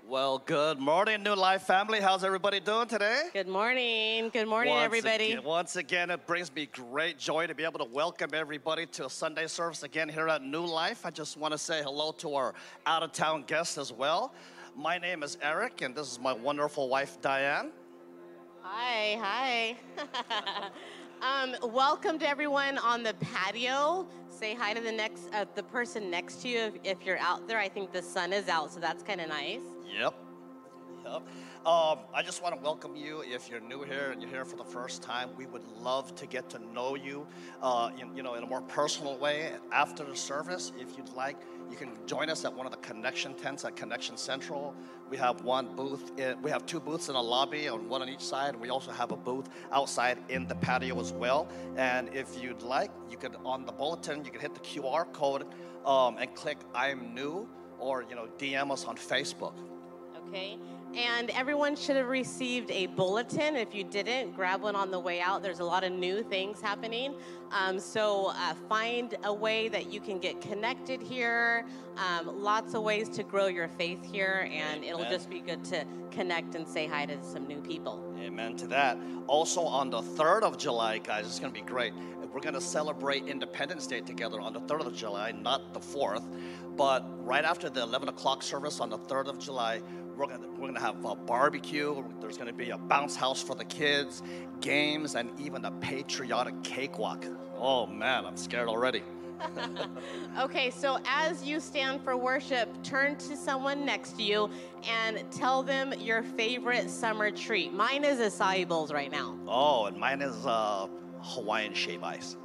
Well, good morning, New Life family. How's everybody doing today? Good morning. Good morning, everybody. Once again, it brings me great joy to be able to welcome everybody to a Sunday service again here at New Life. I just want to say hello to our out-of-town guests as well. My name is Eric, and this is my wonderful wife, Diane. Hi. Welcome to everyone on the patio. Say hi to the person next to you if you're out there. I think the sun is out, so that's kind of nice. Yep. I just want to welcome you. If you're new here and you're here for the first time, we would love to get to know you, in a more personal way. After the service, if you'd like, you can join us at one of the connection tents at Connection Central. We have we have two booths in the lobby, one on each side, and we also have a booth outside in the patio as well. And if you'd like, you could, on the bulletin, you can hit the QR code and click I'm new, or DM us on Facebook. Okay, and everyone should have received a bulletin. If you didn't, grab one on the way out. There's a lot of new things happening. So find a way that you can get connected here. Lots of ways to grow your faith here, and Amen. It'll just be good to connect and say hi to some new people. Amen to that. Also on the 3rd of July, guys, it's going to be great. We're going to celebrate Independence Day together on the 3rd of July, not the 4th. But right after the 11 o'clock service on the 3rd of July, we're gonna have a barbecue. There's gonna be a bounce house for the kids, games, and even a patriotic cakewalk. Oh man, I'm scared already. Okay, so as you stand for worship, turn to someone next to you and tell them your favorite summer treat. Mine is acai bowls right now. Oh, and mine is Hawaiian shave ice.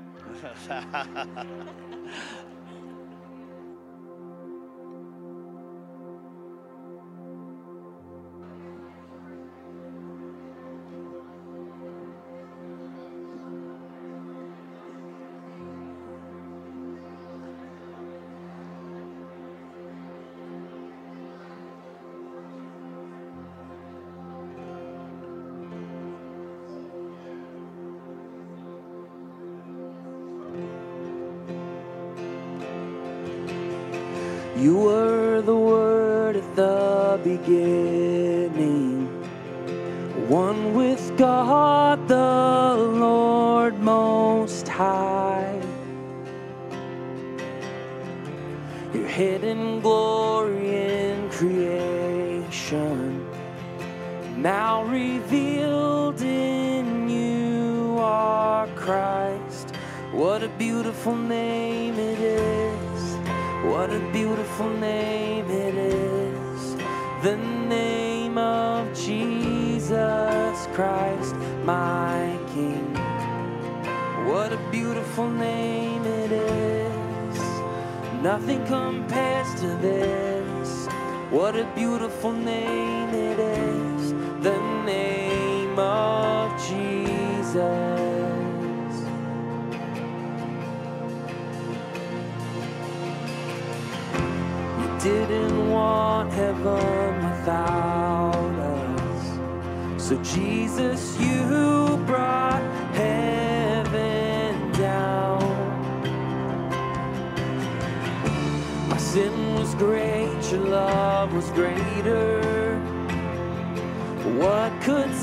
You were the Word at the beginning, one with God the Lord Most High. Your hidden glory in creation, now revealed in you are Christ. What a beautiful name it is. What a beautiful name it is, the name of Jesus Christ, my King. What a beautiful name it is, nothing compares to this. What a beautiful name it is, the name of Jesus. Didn't want heaven without us, so Jesus, you brought heaven down. My sin was great, your love was greater. What could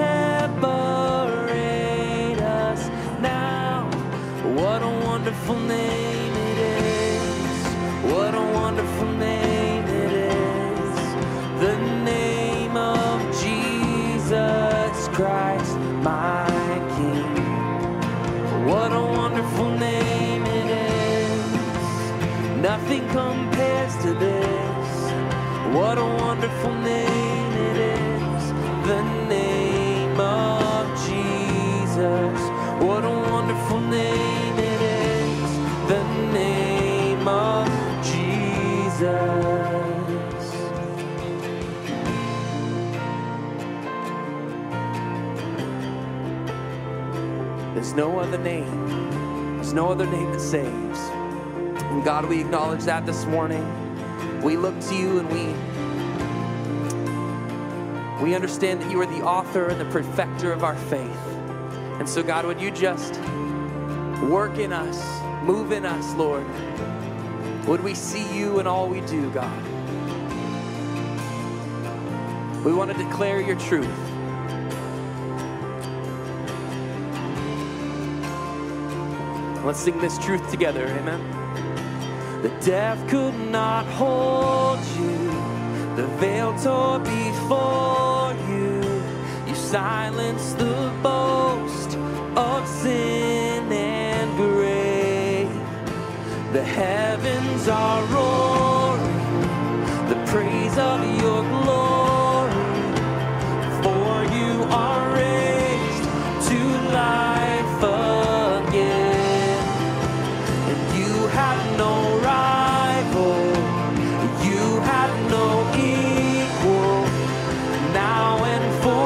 separate us now? What a wonderful name it is. What a wonderful name it is, the name of Jesus Christ, my King. What a wonderful name it is, nothing compares to this. What a wonderful name it is, the name of Jesus. What a wonderful name it is, the name of Jesus. There's no other name. There's no other name that saves. And God, we acknowledge that this morning. We look to you and we understand that you are the author and the perfecter of our faith. And so God, would you just work in us, move in us, Lord. Would we see you in all we do, God? We want to declare your truth. Let's sing this truth together, amen. The death could not hold you, the veil tore before you. You silenced the boast of sin and grave. The heavens are roaring, the praise of your glory. For you are raised to life again, and you have no rival, you have no equal, now and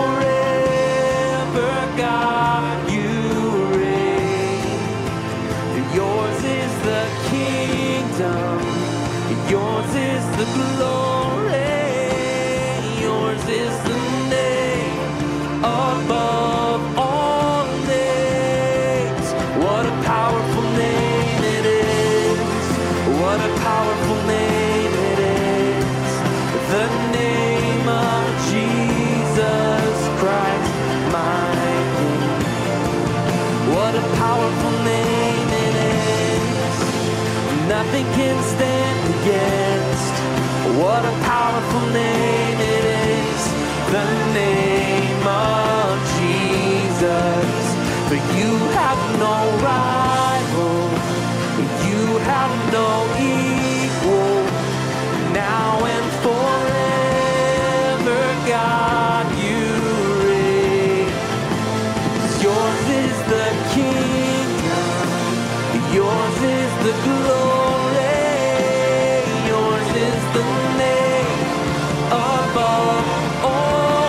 forever, God, you reign. Yours is the kingdom, yours is the glory, yours is the name above all names. What a powerful name it is. What a powerful name it is. The name of Jesus Christ, my King. What a powerful name it is. Nothing can stand against. What a powerful name it is. The name of Jesus. For you have no rival, you have no equal, now and forever, God, you reign. Yours is the kingdom, yours is the glory, yours is the name above all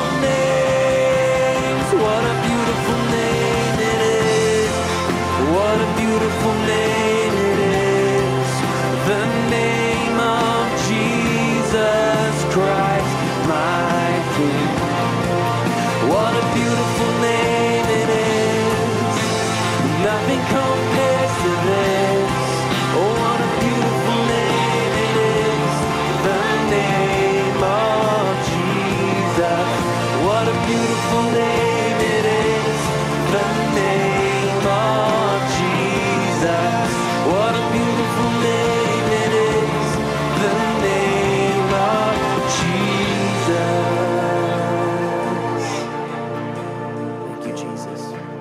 names. What a beautiful name it is. What a beautiful name it is. The name of Jesus Christ, my King. What a beautiful name it is. Nothing compares to this. Oh, what a beautiful name it is. The name of Jesus. What a beautiful name it is. The name of Jesus. What a beautiful name it is. The name of Jesus. Thank you, Jesus.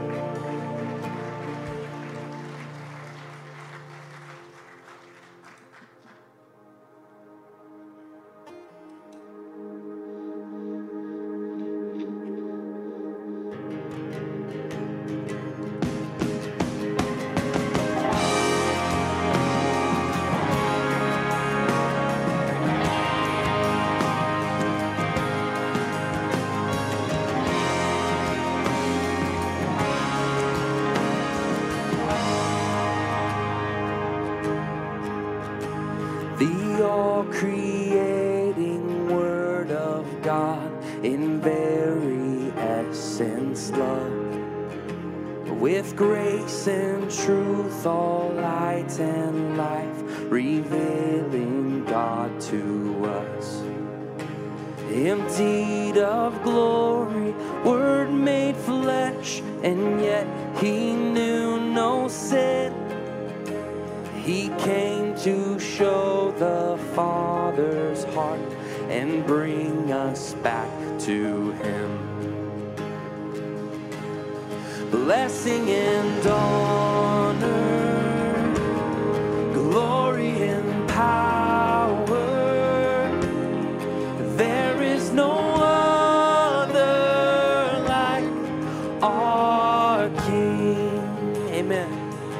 The all-creating Word of God, in very essence love, with grace and truth, all light and life, revealing God to us. Emptied of glory, Word made flesh, and yet He knew no sin. He came to show the Father's heart and bring us back to Him. Blessing and honor, glory and power, there is no other like our King. Amen.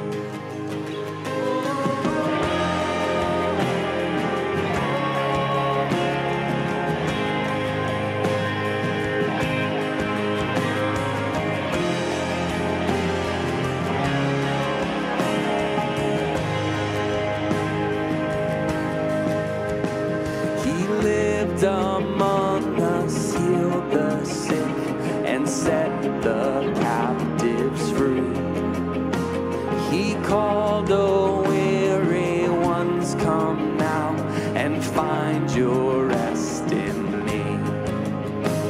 Among us, healed the sick and set the captives free. He called, "O weary ones, come now and find your rest in me."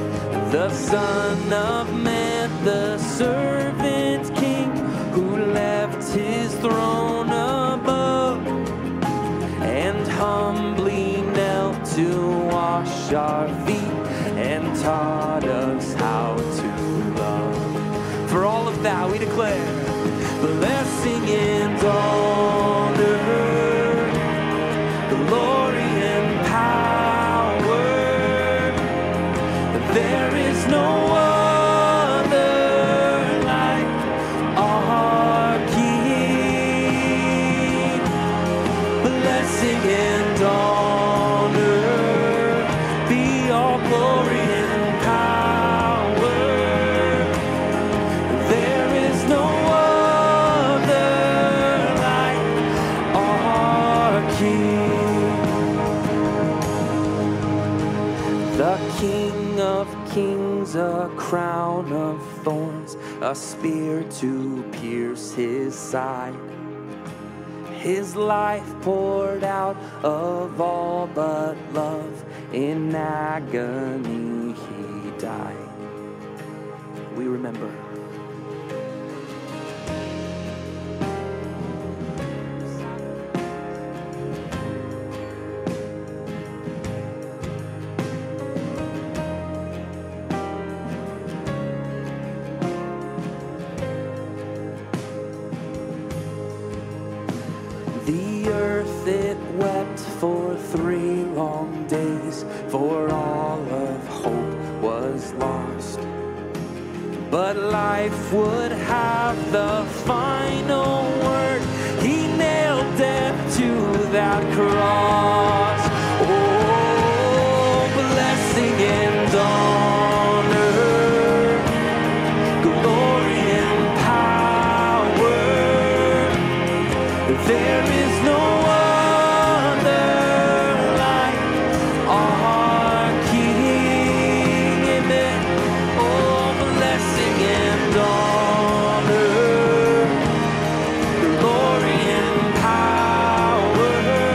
the Son of Man, the servant king, who left his throne above and humbly knelt to wash our feet and taught us how to love. For all of that we declare blessing and honor, glory and power. There is no other like our King. Blessing and honor, be all glory and power. There is no other like our King. The King of Kings, a crown of thorns, a spear to pierce his side. His life poured out of all but love, in agony he died. We remember. The earth, it wept for 3 long days, for all of hope was lost. But life would have the final word. He nailed death to that cross. Oh, blessing and honor, glory and power. There is no other like our King. Amen. Oh, blessing and honor, glory and power.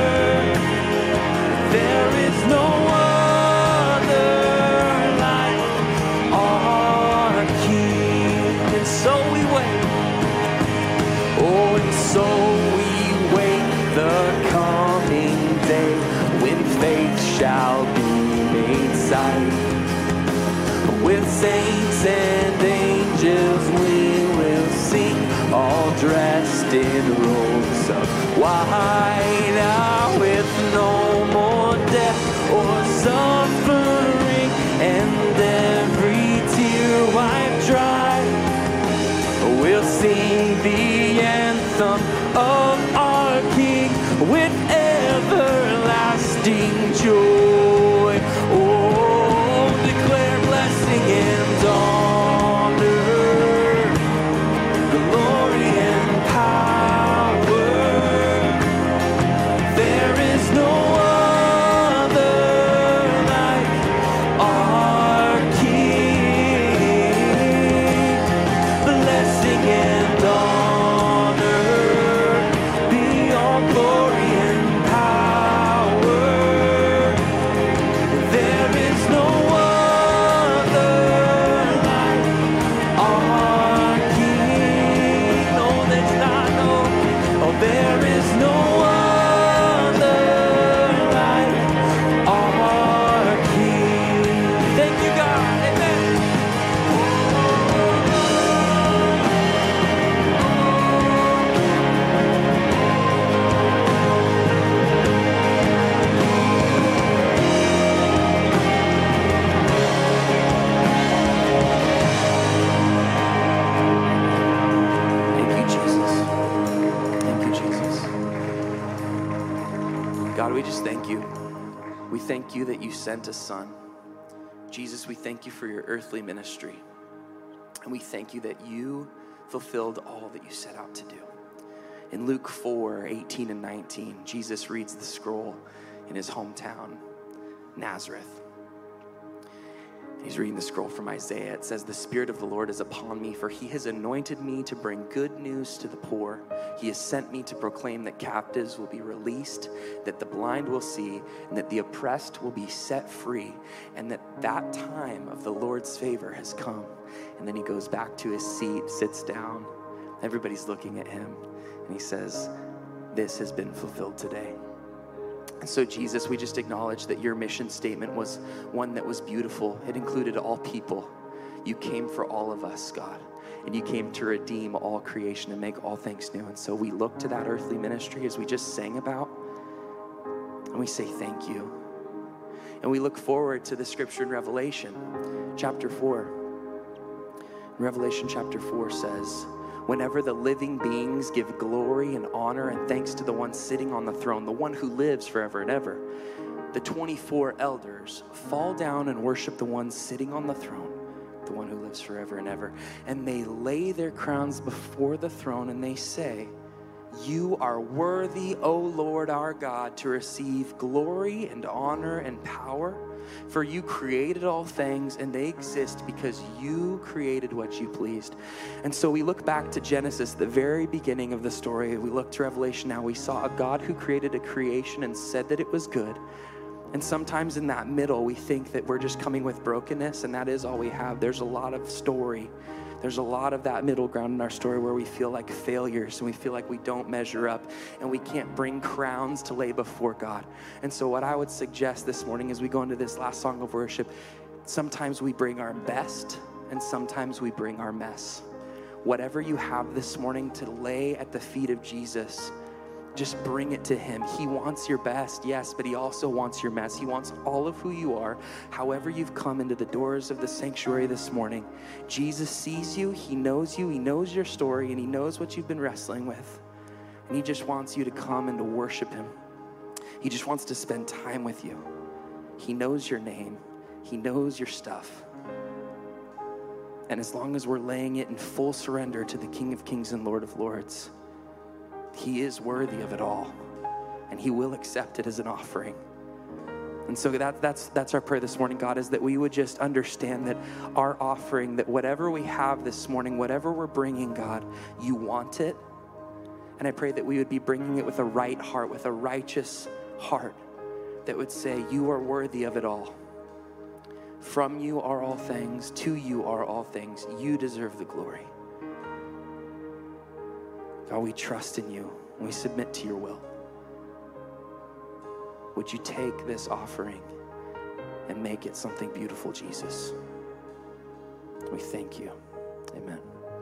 There is no other like our King. And so we wait. Oh, and so we wait the coming day when faith shall be made sight. With saints and angels we will sing, all dressed in robes of white. Ah, with no more death or suffering, and every tear wiped dry. We'll sing the anthem of our King with everlasting joy. Oh, declare blessing and honor, glory and power. There is no other like our King. Blessing and honor, be all glory and power. There is no other like our King. No, there's not, no. Oh, there is no other like our King. Thank you, God. Amen. Thank you, Jesus. Thank you, Jesus. God, we just thank you. We thank you that you sent a son. Jesus, we thank you for your earthly ministry. And we thank you that you fulfilled all that you set out to do. In Luke 4:18 and 19, Jesus reads the scroll in his hometown, Nazareth. He's reading the scroll from Isaiah. It says, "The Spirit of the Lord is upon me, for he has anointed me to bring good news to the poor. He has sent me to proclaim that captives will be released, that the blind will see, and that the oppressed will be set free, and that time of the Lord's favor has come." And then he goes back to his seat, sits down. Everybody's looking at him, and he says, "This has been fulfilled today." And so, Jesus, we just acknowledge that your mission statement was one that was beautiful. It included all people. You came for all of us, God, and you came to redeem all creation and make all things new. And so we look to that earthly ministry as we just sang about, and we say thank you. And we look forward to the scripture in Revelation chapter 4. Revelation chapter 4 says, "Whenever the living beings give glory and honor and thanks to the one sitting on the throne, the one who lives forever and ever, the 24 elders fall down and worship the one sitting on the throne, the one who lives forever and ever. And they lay their crowns before the throne and they say, 'You are worthy, O Lord our God, to receive glory and honor and power. For you created all things, and they exist because you created what you pleased.'" And so we look back to Genesis, the very beginning of the story. We look to Revelation now. We saw a God who created a creation and said that it was good. And sometimes in that middle, we think that we're just coming with brokenness, and that is all we have. There's a lot of story. There's a lot of that middle ground in our story where we feel like failures and we feel like we don't measure up and we can't bring crowns to lay before God. And so what I would suggest this morning as we go into this last song of worship, sometimes we bring our best and sometimes we bring our mess. Whatever you have this morning to lay at the feet of Jesus, just bring it to him. He wants your best, yes, but he also wants your mess. He wants all of who you are, however you've come into the doors of the sanctuary this morning. Jesus sees you, he knows your story, and he knows what you've been wrestling with. And he just wants you to come and to worship him. He just wants to spend time with you. He knows your name. He knows your stuff. And as long as we're laying it in full surrender to the King of Kings and Lord of Lords, he is worthy of it all, and he will accept it as an offering. And so that's our prayer this morning, God, is that we would just understand that our offering, that whatever we have this morning, whatever we're bringing, God, you want it. And I pray that we would be bringing it with a right heart, with a righteous heart that would say, you are worthy of it all. From you are all things, to you are all things. You deserve the glory. God, we trust in you. We submit to your will. Would you take this offering and make it something beautiful, Jesus? We thank you. Amen.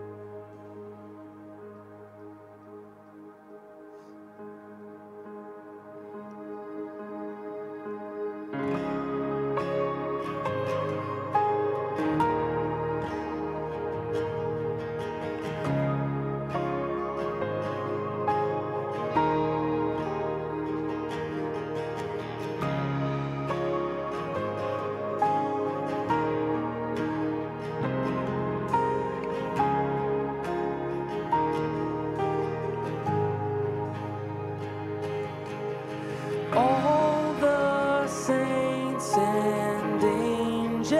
All the saints and angels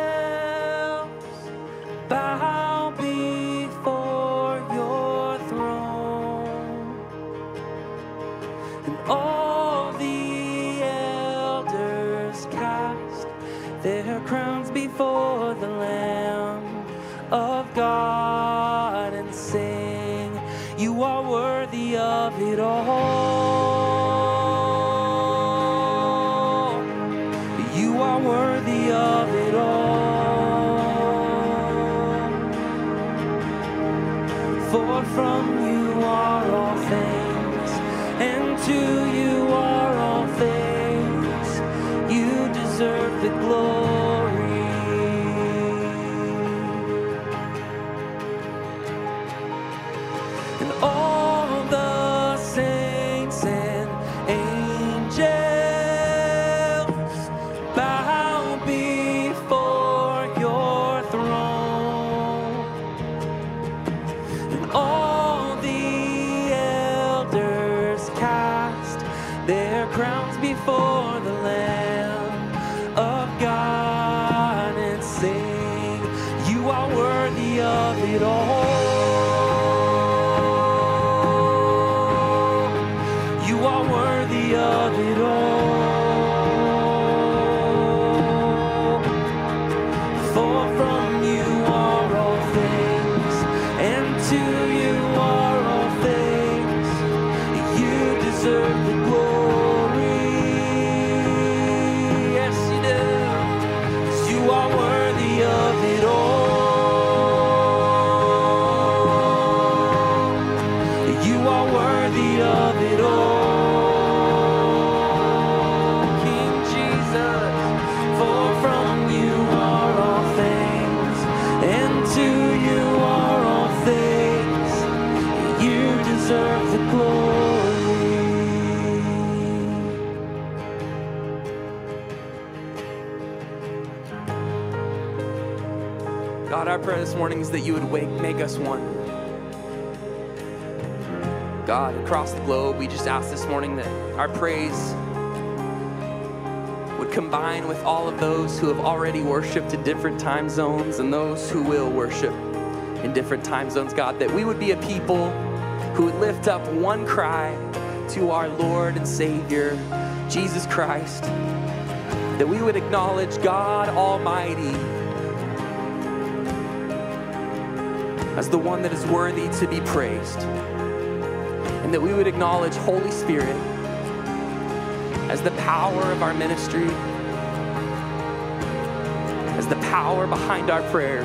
bow before your throne, and all the elders cast their crowns before the Lamb of God and sing, you are worthy of it all. Worthy of it all. For from you are all things, and to you are all things. You deserve the glory. And all the saints and angels bow before your throne, and all the elders cast their crowns before the Lamb of God. it all. You are worthy of it all. For from you are all things, and to you are all things. You deserve the glory. Yes, you do. 'Cause you are worthy of it all. You are worthy of it all, King Jesus. For from you are all things, and to you are all things. You deserve the glory. God, our prayer this morning is that you would make us one. God, across the globe, we just ask this morning that our praise would combine with all of those who have already worshiped in different time zones and those who will worship in different time zones, God, that we would be a people who would lift up one cry to our Lord and Savior, Jesus Christ, that we would acknowledge God Almighty as the one that is worthy to be praised, and that we would acknowledge Holy Spirit as the power of our ministry, as the power behind our prayers.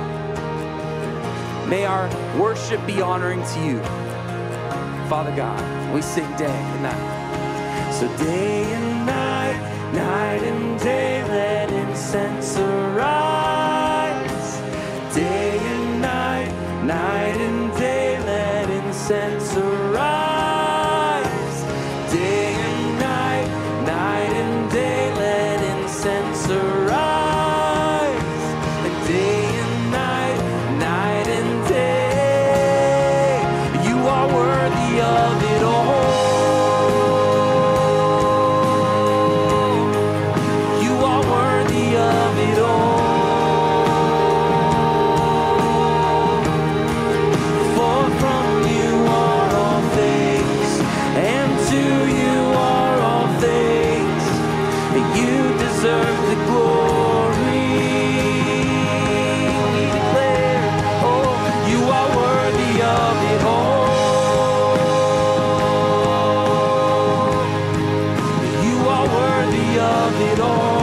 May our worship be honoring to you, Father God. We sing day and night. So day and night, night and day, let incense arise. Day and night, night and day, let incense arise. Day and night, night and day, let incense arise. And day and night, night and day, you are worthy of it all. You are worthy of it all. For from you are all things, and to you are all things, and you deserve the glory. We declare, oh, you are worthy of it all. You are worthy of it all.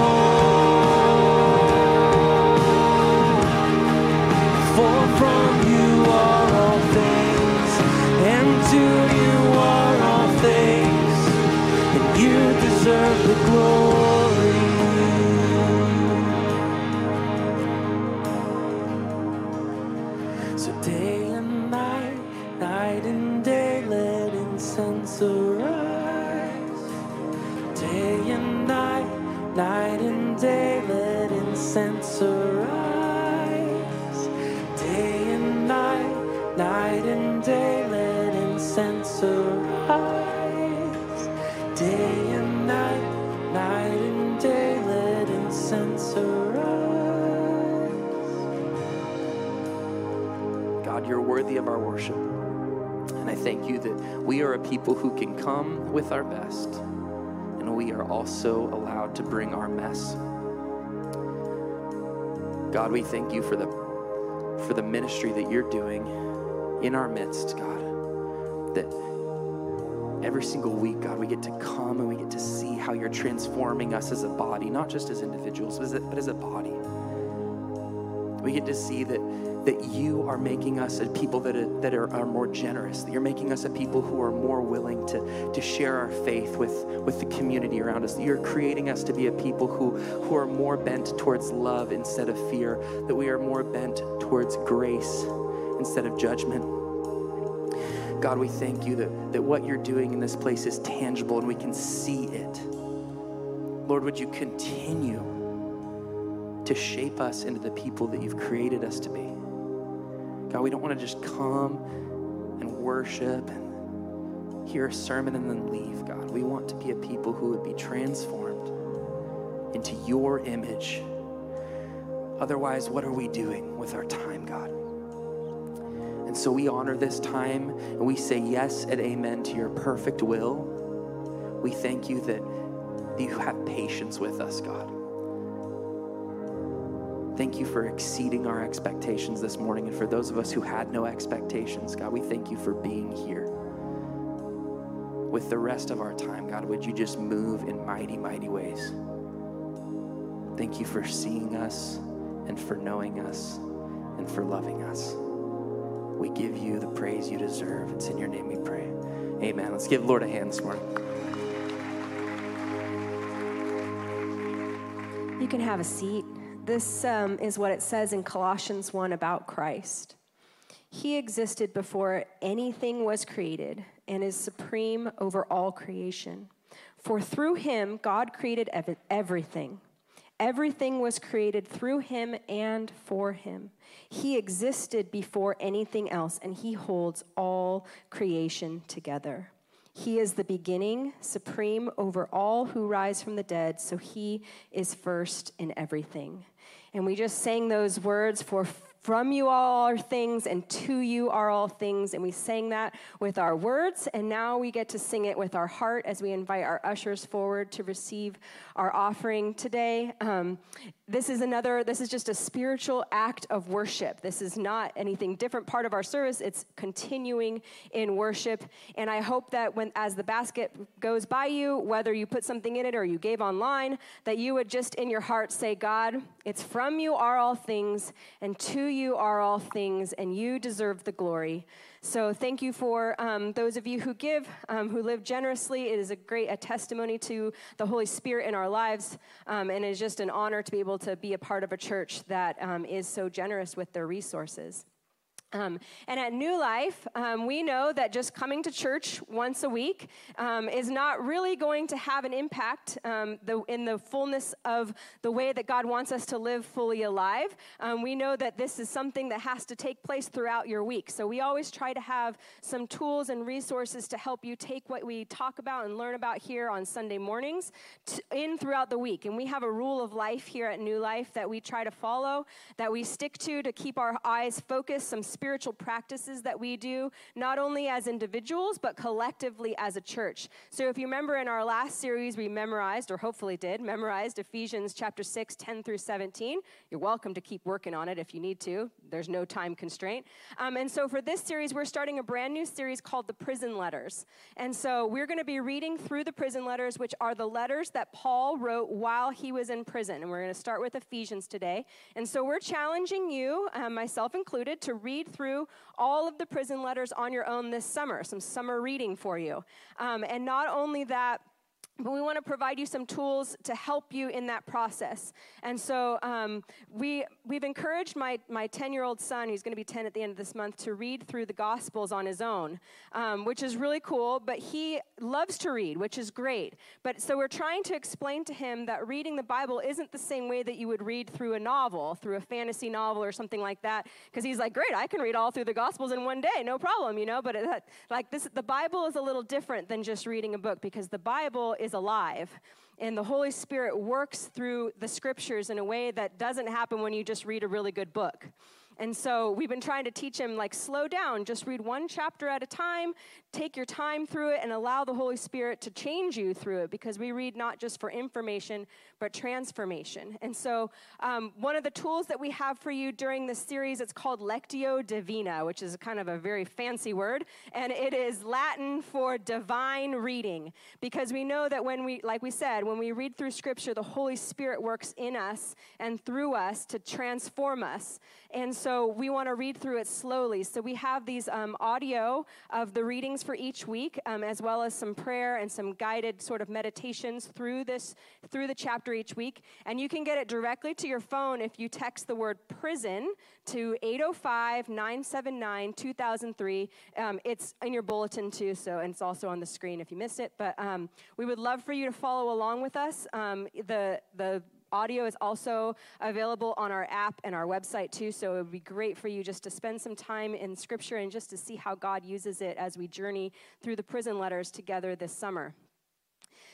For from you are all things, and to you are all things, and you deserve the glory. So day and night, night and day, let incense arise. Day and night, night and day, let incense arise. Day and night, night and day, let incense arise. Day and night, night and day, let incense arise. God, you're worthy of our worship. And I thank you that we are a people who can come with our best, and we are also allowed to bring our mess. God, we thank you for the ministry that you're doing in our midst, God. That every single week, God, we get to come and we get to see how you're transforming us as a body, not just as individuals, but as a body. We get to see that you are making us a people that are more generous, that you're making us a people who are more willing to share our faith with the community around us, that you're creating us to be a people who are more bent towards love instead of fear, that we are more bent towards grace instead of judgment. God, we thank you that what you're doing in this place is tangible and we can see it. Lord, would you continue to shape us into the people that you've created us to be? God, we don't want to just come and worship and hear a sermon and then leave, God. We want to be a people who would be transformed into your image. Otherwise, what are we doing with our time, God? And so we honor this time and we say yes and amen to your perfect will. We thank you that you have patience with us, God. Thank you for exceeding our expectations this morning. And for those of us who had no expectations, God, we thank you for being here. With the rest of our time, God, would you just move in mighty, mighty ways? Thank you for seeing us and for knowing us and for loving us. We give you the praise you deserve. It's in your name we pray. Amen. Let's give Lord a hand this morning. You can have a seat. This is what it says in Colossians 1 about Christ. He existed before anything was created and is supreme over all creation. For through him, God created everything. Everything was created through him and for him. He existed before anything else, and he holds all creation together. He is the beginning, supreme over all who rise from the dead, so he is first in everything. And we just sang those words, for from you all are things, and to you are all things. And we sang that with our words, and now we get to sing it with our heart as we invite our ushers forward to receive our offering today. This is just a spiritual act of worship. This is not anything different part of our service. It's continuing in worship. And I hope that as the basket goes by you, whether you put something in it or you gave online, that you would just in your heart say, God, it's from you are all things, and to you are all things, and you deserve the glory. So thank you for those of you who give, who live generously. It is a testimony to the Holy Spirit in our lives, and it is just an honor to be able to be a part of a church that is so generous with their resources. And at New Life, we know that just coming to church once a week is not really going to have an impact in the fullness of the way that God wants us to live fully alive. We know that this is something that has to take place throughout your week. So we always try to have some tools and resources to help you take what we talk about and learn about here on Sunday mornings in throughout the week. And we have a rule of life here at New Life that we try to follow, that we stick to keep our eyes focused, some spiritual practices that we do, not only as individuals, but collectively as a church. So if you remember in our last series, we memorized Ephesians chapter 6, 10 through 17. You're welcome to keep working on it if you need to. There's no time constraint. And so for this series, we're starting a brand new series called the Prison Letters. And so we're going to be reading through the prison letters, which are the letters that Paul wrote while he was in prison. And we're going to start with Ephesians today. And so we're challenging you, myself included, to read through all of the prison letters on your own this summer, some summer reading for you. And not only that, but we want to provide you some tools to help you in that process. And so we've encouraged my 10-year-old son, who's going to be 10 at the end of this month, to read through the Gospels on his own, which is really cool. But he loves to read, which is great. But so we're trying to explain to him that reading the Bible isn't the same way that you would read through a novel, through a fantasy novel or something like that. Because he's like, great, I can read all through the Gospels in one day, no problem, But the Bible is a little different than just reading a book, because the Bible is alive, and the Holy Spirit works through the scriptures in a way that doesn't happen when you just read a really good book. And so we've been trying to teach him, slow down, just read one chapter at a time, take your time through it, and allow the Holy Spirit to change you through it, because we read not just for information, but transformation. And so one of the tools that we have for you during this series, it's called Lectio Divina, which is kind of a very fancy word, and it is Latin for divine reading, because we know that when we read through Scripture, the Holy Spirit works in us and through us to transform us. And so we want to read through it slowly. So we have these audio of the readings for each week, as well as some prayer and some guided sort of meditations through the chapter each week. And you can get it directly to your phone if you text the word prison to 805-979-2003. It's in your bulletin too, and it's also on the screen if you missed it. But we would love for you to follow along with us. The audio is also available on our app and our website too, so it would be great for you just to spend some time in Scripture and just to see how God uses it as we journey through the prison letters together this summer.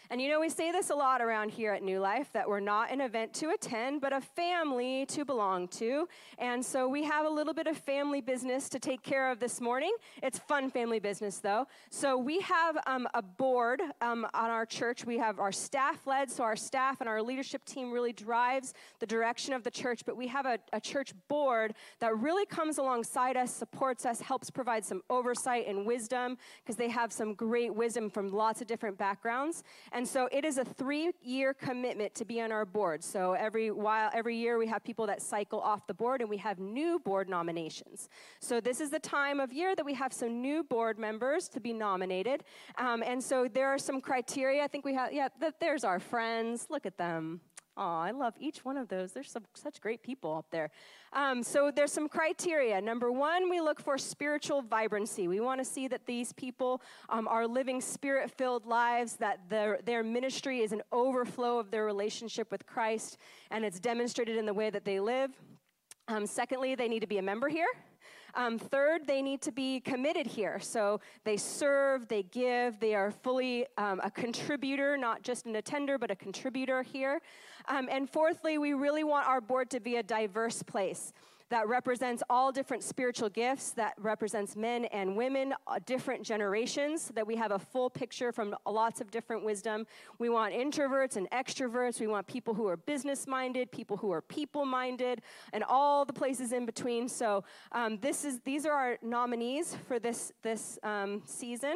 And you know, we say this a lot around here at New Life, that we're not an event to attend, but a family to belong to. And so we have a little bit of family business to take care of this morning. It's fun family business, though. So we have a board on our church. We have our staff led, so our staff and our leadership team really drives the direction of the church. But we have a church board that really comes alongside us, supports us, helps provide some oversight and wisdom, because they have some great wisdom from lots of different backgrounds. And so it is a 3-year commitment to be on our board. So every year we have people that cycle off the board, and we have new board nominations. So this is the time of year that we have some new board members to be nominated. And so there are some criteria. I think we have, there's our friends. Look at them. Oh, I love each one of those. There's such great people up there. So there's some criteria. Number 1, we look for spiritual vibrancy. We want to see that these people are living spirit-filled lives, that their ministry is an overflow of their relationship with Christ, and it's demonstrated in the way that they live. Secondly, they need to be a member here. Third, they need to be committed here. So they serve, they give, they are fully a contributor, not just an attender, but a contributor here. And fourthly, we really want our board to be a diverse place that represents all different spiritual gifts, that represents men and women, different generations, so that we have a full picture from lots of different wisdom. We want introverts and extroverts. We want people who are business-minded, people who are people-minded, and all the places in between. So these are our nominees for this season.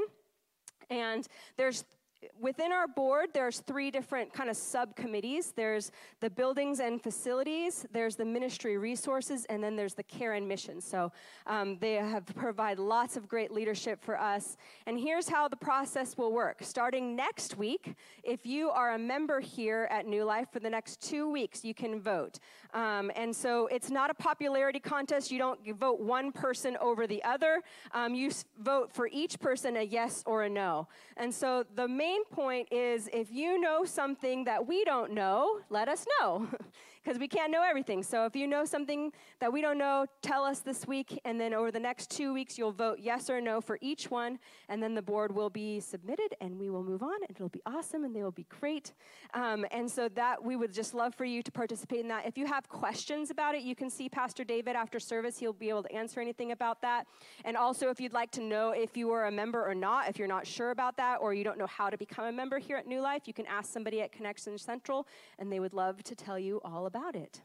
And within our board, there's 3 different kind of subcommittees. There's the buildings and facilities, there's the ministry resources, and then there's the care and mission. So they have provided lots of great leadership for us. And here's how the process will work. Starting next week, if you are a member here at New Life for the next 2 weeks, you can vote. And so it's not a popularity contest. You don't vote one person over the other. You vote for each person a yes or a no. And so the main point is, if you know something that we don't know, let us know, because we can't know everything. So if you know something that we don't know, tell us this week, and then over the next 2 weeks, you'll vote yes or no for each one, and then the board will be submitted, and we will move on, and it'll be awesome, and they will be great. And so that we would just love for you to participate in that. If you have questions about it, you can see Pastor David after service. He'll be able to answer anything about that. And also, if you'd like to know if you are a member or not, if you're not sure about that, or you don't know how to become a member here at New Life, you can ask somebody at Connection Central, and they would love to tell you all about it.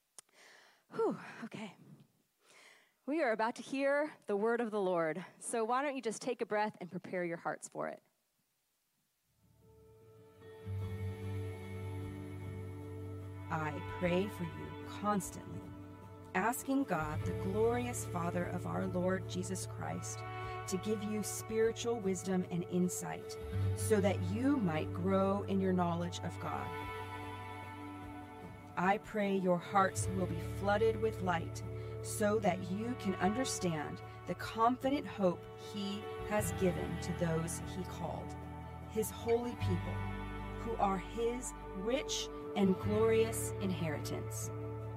Whew, okay. We are about to hear the word of the Lord. So why don't you just take a breath and prepare your hearts for it. I pray for you constantly, asking God, the glorious Father of our Lord Jesus Christ, to give you spiritual wisdom and insight, so that you might grow in your knowledge of God. I pray your hearts will be flooded with light, so that you can understand the confident hope He has given to those He called, His holy people, who are His rich and glorious inheritance.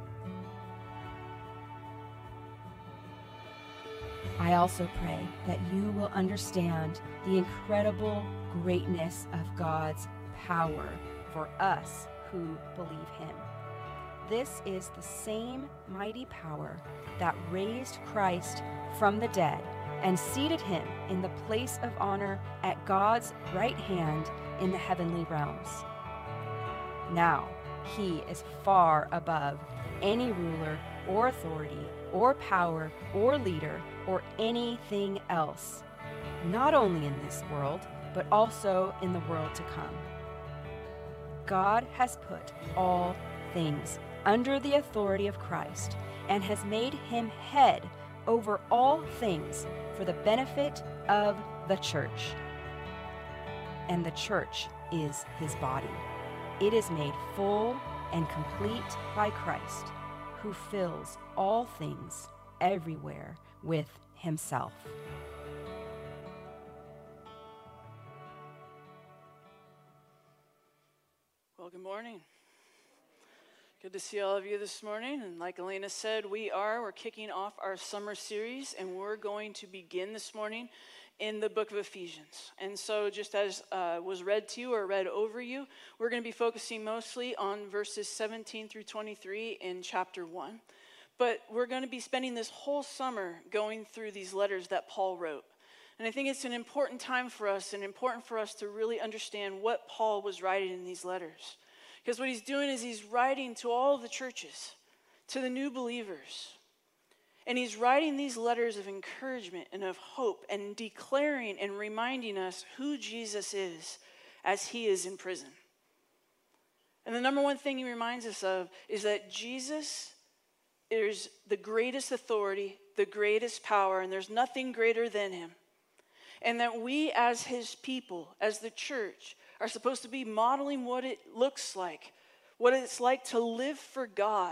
I also pray that you will understand the incredible greatness of God's power for us who believe Him. This is the same mighty power that raised Christ from the dead and seated Him in the place of honor at God's right hand in the heavenly realms. Now, He is far above any ruler or authority or power or leader or anything else, not only in this world, but also in the world to come. God has put all things under the authority of Christ and has made Him head over all things for the benefit of the church. And the church is His body. It is made full and complete by Christ, who fills all things everywhere with Himself. Well, good morning. Good to see all of you this morning. And like Elena said, we're kicking off our summer series, and we're going to begin this morning in the book of Ephesians. And so just as was read to you or read over you, we're going to be focusing mostly on verses 17 through 23 in chapter 1. But we're going to be spending this whole summer going through these letters that Paul wrote. And I think it's an important time for us and important for us to really understand what Paul was writing in these letters. Because what he's doing is he's writing to all of the churches, to the new believers. And he's writing these letters of encouragement and of hope and declaring and reminding us who Jesus is as he is in prison. And the number one thing he reminds us of is that Jesus is the greatest authority, the greatest power, and there's nothing greater than him. And that we as his people, as the church, are supposed to be modeling what it looks like, what it's like to live for God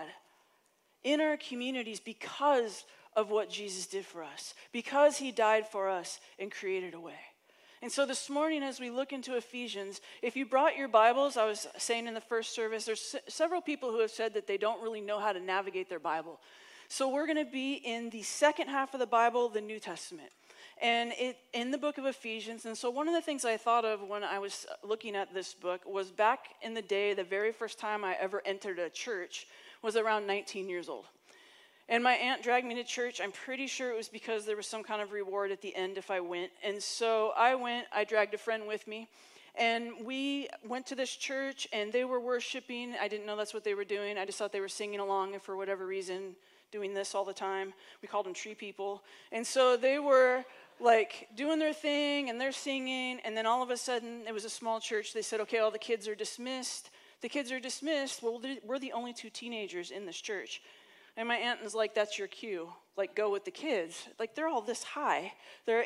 in our communities because of what Jesus did for us, because he died for us and created a way. And so this morning as we look into Ephesians, if you brought your Bibles, I was saying in the first service, there's several people who have said that they don't really know how to navigate their Bible. So we're going to be in the second half of the Bible, the New Testament. And in the book of Ephesians. And so one of the things I thought of when I was looking at this book was back in the day, the very first time I ever entered a church was around 19 years old. And my aunt dragged me to church. I'm pretty sure it was because there was some kind of reward at the end if I went. And so I went, I dragged a friend with me. And we went to this church and they were worshiping. I didn't know that's what they were doing. I just thought they were singing along and for whatever reason doing this all the time. We called them tree people. And so they were like doing their thing and they're singing, and then all of a sudden it was a small church. They said, okay, all the kids are dismissed. The kids are dismissed. Well, we're the only two teenagers in this church. And my aunt was like, that's your cue. Like, go with the kids. Like, they're all this high. They're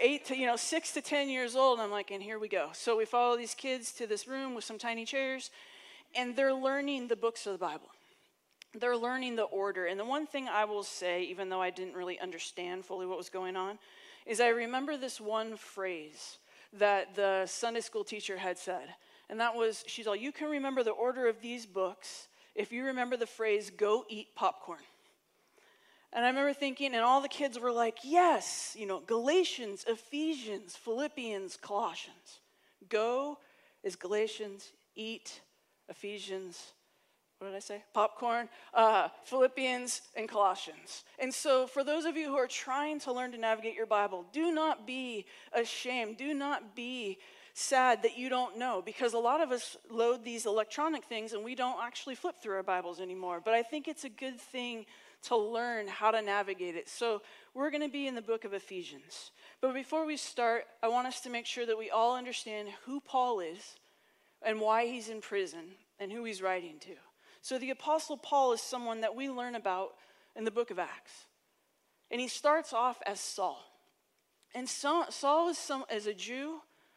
6 to 10 years old. And I'm like, and here we go. So we follow these kids to this room with some tiny chairs, and they're learning the books of the Bible. They're learning the order. And the one thing I will say, even though I didn't really understand fully what was going on, is I remember this one phrase that the Sunday school teacher had said. And that was, she's all, you can remember the order of these books if you remember the phrase, go eat popcorn. And I remember thinking, and all the kids were like, yes, Galatians, Ephesians, Philippians, Colossians. Go is Galatians, eat, Ephesians, what did I say? Popcorn, Philippians, and Colossians. And so for those of you who are trying to learn to navigate your Bible, do not be ashamed. Do not be sad that you don't know, because a lot of us load these electronic things and we don't actually flip through our Bibles anymore. But I think it's a good thing to learn how to navigate it. So we're going to be in the book of Ephesians. But before we start, I want us to make sure that we all understand who Paul is and why he's in prison and who he's writing to. So the Apostle Paul is someone that we learn about in the book of Acts. And he starts off as Saul. And Saul is a Jew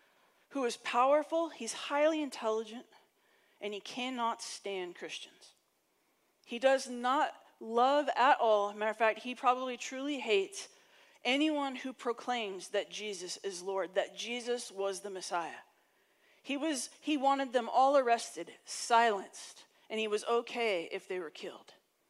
who is powerful, he's highly intelligent, and he cannot stand Christians. He does not love at all. Matter of fact, he probably truly hates anyone who proclaims that Jesus is Lord, that Jesus was the Messiah. He wanted them all arrested, silenced, and he was okay if they were killed.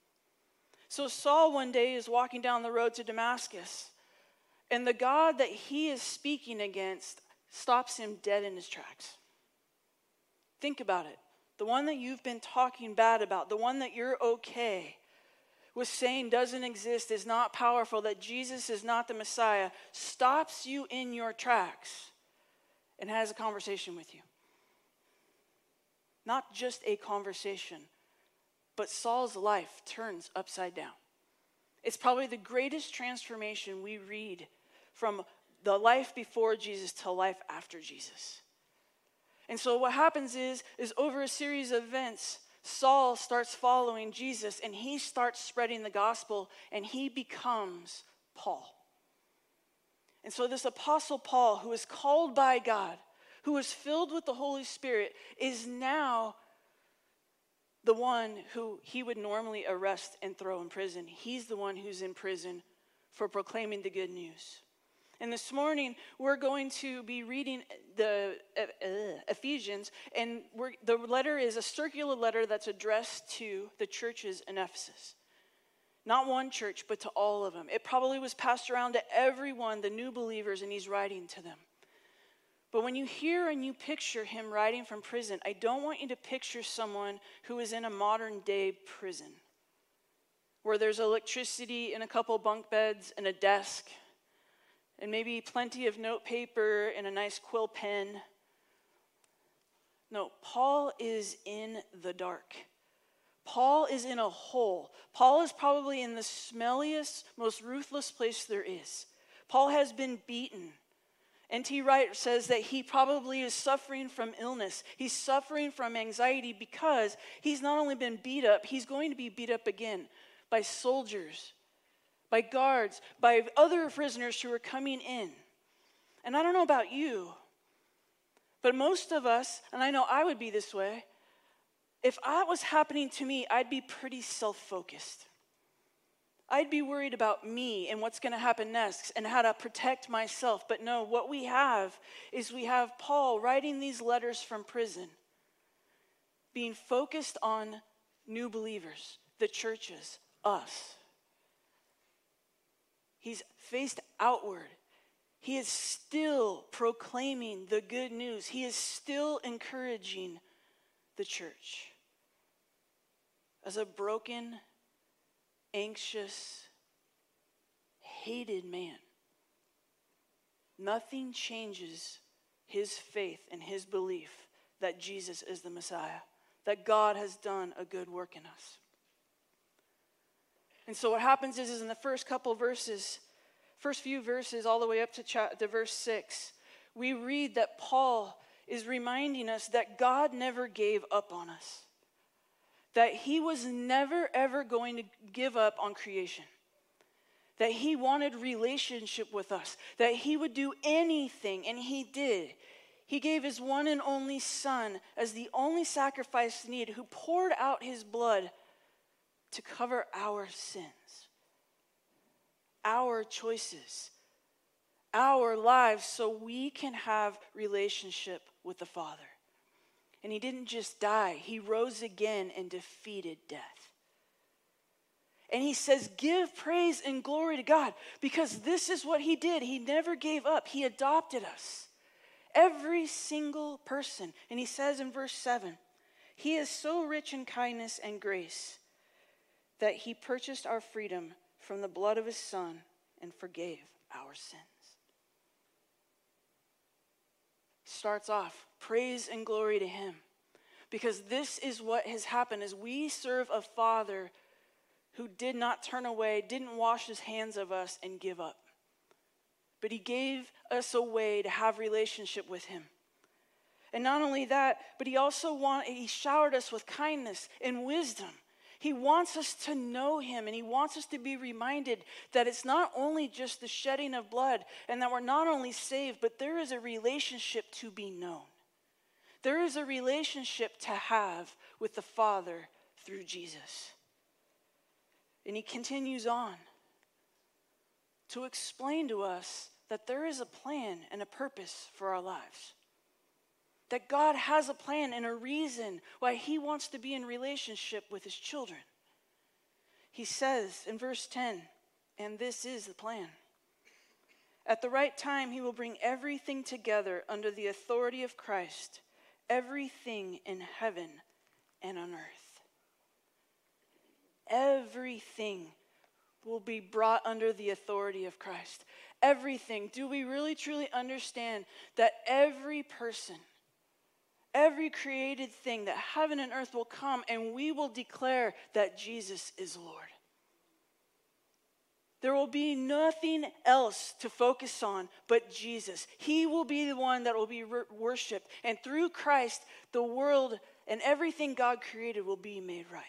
So Saul one day is walking down the road to Damascus, and the God that he is speaking against stops him dead in his tracks. Think about it. The one that you've been talking bad about, the one that you're okay with saying doesn't exist, is not powerful, that Jesus is not the Messiah, stops you in your tracks and has a conversation with you. Not just a conversation, but Saul's life turns upside down. It's probably the greatest transformation we read from the life before Jesus to life after Jesus. And so what happens is over a series of events, Saul starts following Jesus and he starts spreading the gospel and he becomes Paul. And so this Apostle Paul, who is called by God, who is filled with the Holy Spirit, is now the one who he would normally arrest and throw in prison. He's the one who's in prison for proclaiming the good news. And this morning, we're going to be reading the Ephesians, and the letter is a circular letter that's addressed to the churches in Ephesus. Not one church, but to all of them. It probably was passed around to everyone, the new believers, and he's writing to them. But when you hear and you picture him writing from prison, I don't want you to picture someone who is in a modern day prison, where there's electricity and a couple bunk beds and a desk, and maybe plenty of note paper and a nice quill pen. No, Paul is in the dark. Paul is in a hole. Paul is probably in the smelliest, most ruthless place there is. Paul has been beaten. N.T. Wright says that he probably is suffering from illness. He's suffering from anxiety because he's not only been beat up, he's going to be beat up again by soldiers, by guards, by other prisoners who are coming in. And I don't know about you, but most of us, and I know I would be this way, if that was happening to me, I'd be pretty self-focused. I'd be worried about me and what's going to happen next and how to protect myself. But no, what we have is we have Paul writing these letters from prison, being focused on new believers, the churches, us. He's faced outward. He is still proclaiming the good news. He is still encouraging the church. As a broken, anxious, hated man, nothing changes his faith and his belief that Jesus is the Messiah, that God has done a good work in us. And so what happens is in the first few verses, all the way up to verse 6, we read that Paul is reminding us that God never gave up on us, that he was never, ever going to give up on creation, that he wanted relationship with us, that he would do anything, and he did. He gave his one and only Son as the only sacrifice needed, who poured out his blood to cover our sins, our choices, our lives, so we can have relationship with the Father. And he didn't just die, he rose again and defeated death. And he says, give praise and glory to God, because this is what he did. He never gave up. He adopted us, every single person. And he says in verse 7, he is so rich in kindness and grace that he purchased our freedom from the blood of his Son and forgave our sins. Starts off, praise and glory to him. Because this is what has happened, is we serve a Father who did not turn away, didn't wash his hands of us and give up. But he gave us a way to have relationship with him. And not only that, but he showered us with kindness and wisdom. He wants us to know him, and he wants us to be reminded that it's not only just the shedding of blood and that we're not only saved, but there is a relationship to be known. There is a relationship to have with the Father through Jesus. And he continues on to explain to us that there is a plan and a purpose for our lives. That God has a plan and a reason why he wants to be in relationship with his children. He says in verse 10, and this is the plan. At the right time, he will bring everything together under the authority of Christ, everything in heaven and on earth. Everything will be brought under the authority of Christ. Everything. Do we really truly understand that every person, every created thing, that heaven and earth will come and we will declare that Jesus is Lord? There will be nothing else to focus on but Jesus. He will be the one that will be worshipped. And through Christ, the world and everything God created will be made right.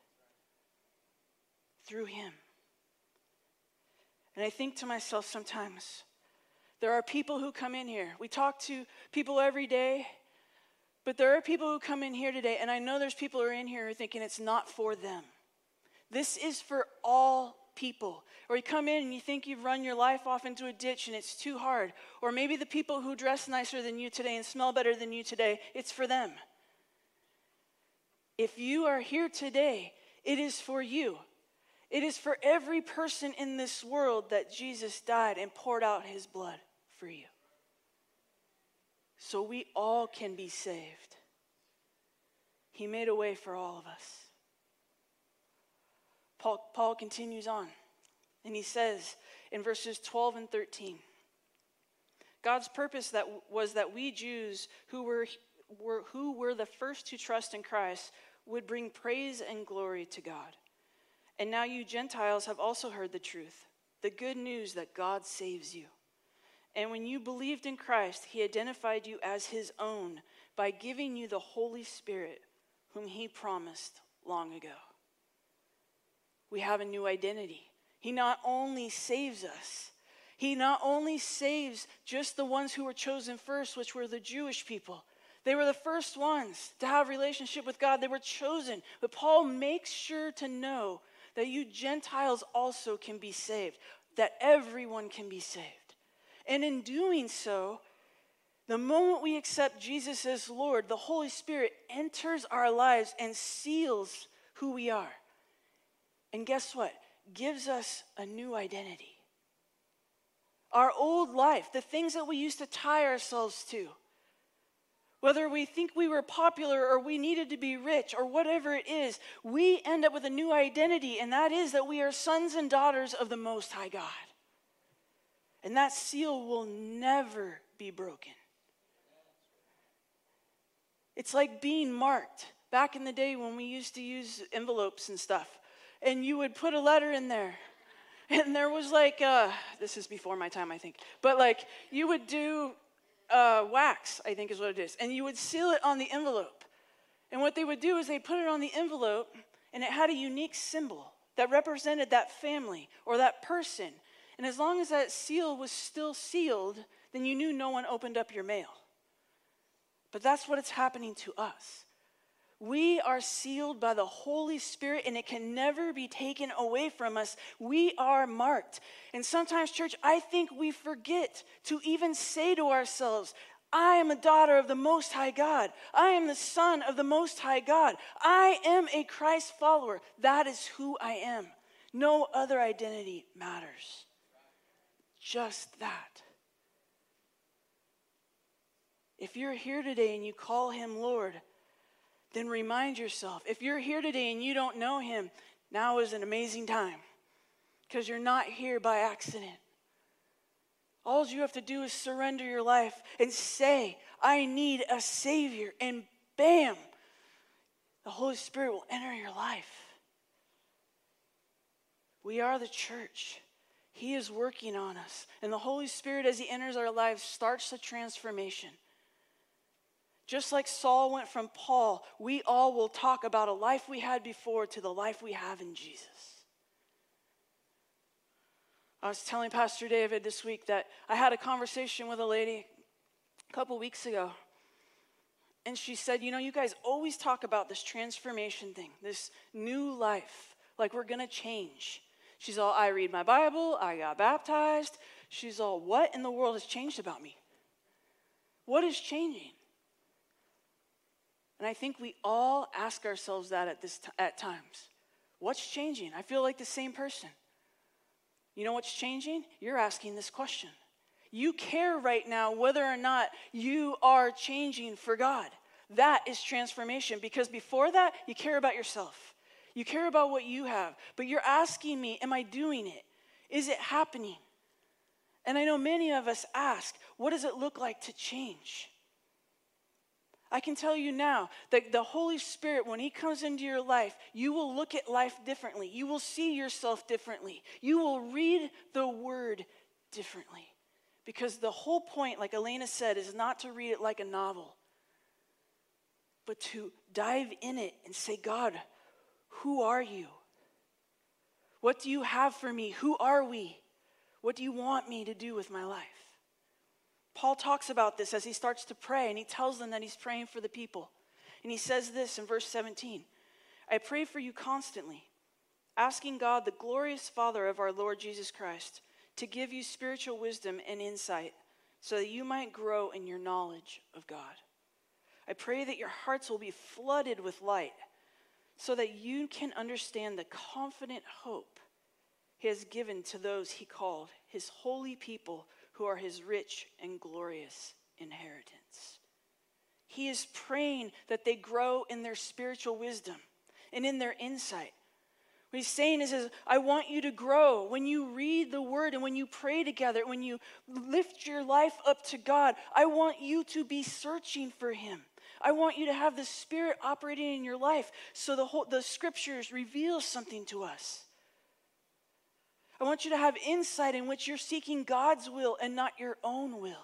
Through him. And I think to myself sometimes, there are people who come in here. We talk to people every day. But there are people who come in here today, and I know there's people who are in here who are thinking it's not for them. This is for all people. Or you come in and you think you've run your life off into a ditch and it's too hard. Or maybe the people who dress nicer than you today and smell better than you today, it's for them. If you are here today, it is for you. It is for every person in this world that Jesus died and poured out his blood for you. So we all can be saved. He made a way for all of us. Paul continues on, and he says in verses 12 and 13, God's purpose was that we Jews who were the first to trust in Christ would bring praise and glory to God. And now you Gentiles have also heard the truth, the good news that God saves you. And when you believed in Christ, he identified you as his own by giving you the Holy Spirit, whom he promised long ago. We have a new identity. He not only saves us, he not only saves just the ones who were chosen first, which were the Jewish people. They were the first ones to have a relationship with God. They were chosen. But Paul makes sure to know that you Gentiles also can be saved, that everyone can be saved. And in doing so, the moment we accept Jesus as Lord, the Holy Spirit enters our lives and seals who we are. And guess what? Gives us a new identity. Our old life, the things that we used to tie ourselves to, whether we think we were popular or we needed to be rich or whatever it is, we end up with a new identity, and that is that we are sons and daughters of the Most High God. And that seal will never be broken. It's like being marked. Back in the day when we used to use envelopes and stuff, and you would put a letter in there, and there was like, this is before my time, I think, but like you would do wax, I think is what it is, and you would seal it on the envelope. And what they would do is they'd put it on the envelope, and it had a unique symbol that represented that family or that person. And as long as that seal was still sealed, then you knew no one opened up your mail. But that's what is happening to us. We are sealed by the Holy Spirit, and it can never be taken away from us. We are marked. And sometimes, church, I think we forget to even say to ourselves, I am a daughter of the Most High God. I am the son of the Most High God. I am a Christ follower. That is who I am. No other identity matters. Just that. If you're here today and you call him Lord, then remind yourself. If you're here today and you don't know him, now is an amazing time, because you're not here by accident. All you have to do is surrender your life and say, I need a Savior, and bam, the Holy Spirit will enter your life. We are the church. He is working on us, and the Holy Spirit, as he enters our lives, starts the transformation. Just like Saul went from Paul, we all will talk about a life we had before to the life we have in Jesus. I was telling Pastor David this week that I had a conversation with a lady a couple weeks ago. And she said, you know, you guys always talk about this transformation thing, this new life, like we're going to change. She's all, I read my Bible, I got baptized. She's all, what in the world has changed about me? What is changing? And I think we all ask ourselves that at times. What's changing? I feel like the same person. You know what's changing? You're asking this question. You care right now whether or not you are changing for God. That is transformation, because before that, you care about yourself. You care about what you have. But you're asking me, am I doing it? Is it happening? And I know many of us ask, what does it look like to change? I can tell you now that the Holy Spirit, when he comes into your life, you will look at life differently. You will see yourself differently. You will read the word differently. Because the whole point, like Elena said, is not to read it like a novel, but to dive in it and say, God, who are you? What do you have for me? Who are we? What do you want me to do with my life? Paul talks about this as he starts to pray, and he tells them that he's praying for the people. And he says this in verse 17, I pray for you constantly, asking God, the glorious Father of our Lord Jesus Christ, to give you spiritual wisdom and insight so that you might grow in your knowledge of God. I pray that your hearts will be flooded with light so that you can understand the confident hope he has given to those he called, his holy people who are his rich and glorious inheritance. He is praying that they grow in their spiritual wisdom and in their insight. What he's saying is, I want you to grow. When you read the word and when you pray together, when you lift your life up to God, I want you to be searching for him. I want you to have the Spirit operating in your life so the scriptures reveal something to us. I want you to have insight in which you're seeking God's will and not your own will.